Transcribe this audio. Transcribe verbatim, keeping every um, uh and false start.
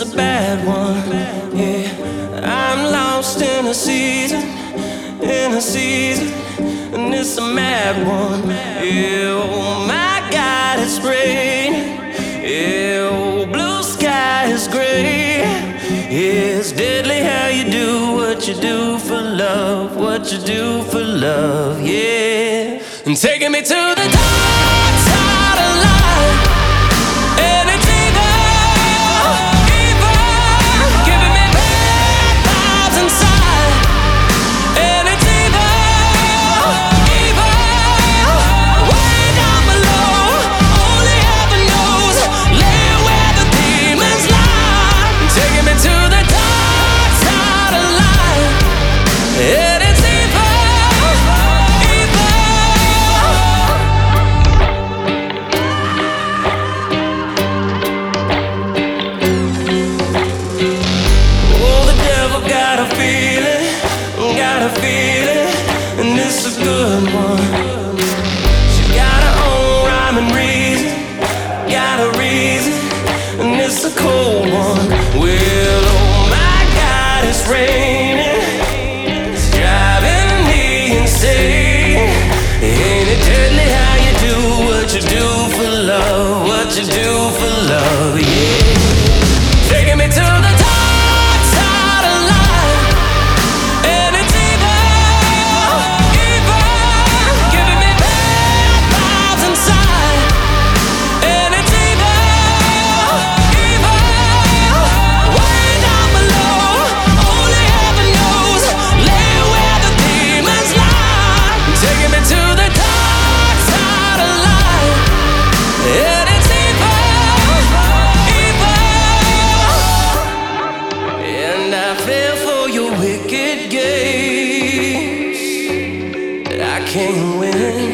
a bad one. Yeah, I'm lost in a season, in a season, and it's a mad one. Yeah, oh my God, it's raining. Yeah, oh, blue sky is gray. Yeah, it's deadly how you do what you do for love, what you do for love. Yeah, and taking me to the dark side of life. And it's evil, evil, giving me bad vibes inside. And it's evil, evil, way down below. Only heaven knows, lay where the demons lie. Taking me to the dark side of life. And it's got a feeling, and it's a good one. She got her own rhyme and reason, got a reason, and it's a cold one. Well, oh my God, it's raining, it's driving me insane. Ain't it deadly how you do what you do for love, what you do for love, yeah. Taking me to the dark side of life. Wicked games that I can't win.